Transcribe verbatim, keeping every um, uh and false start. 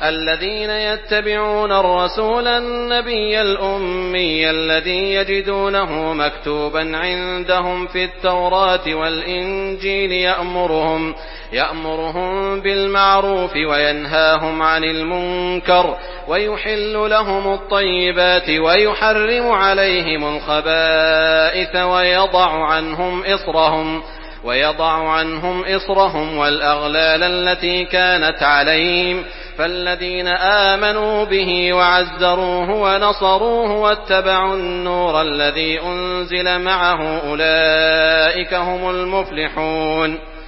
الذين يتبعون الرسول النبي الأمي الذي يجدونه مكتوبا عندهم في التوراة والإنجيل يأمرهم, يأمرهم بالمعروف وينهاهم عن المنكر ويحل لهم الطيبات ويحرم عليهم الخبائث ويضع عنهم إصرهم ويضع عنهم إصرهم والأغلال التي كانت عليهم فالذين آمنوا به وعزروه ونصروه واتبعوا النور الذي أنزل معه أولئك هم المفلحون.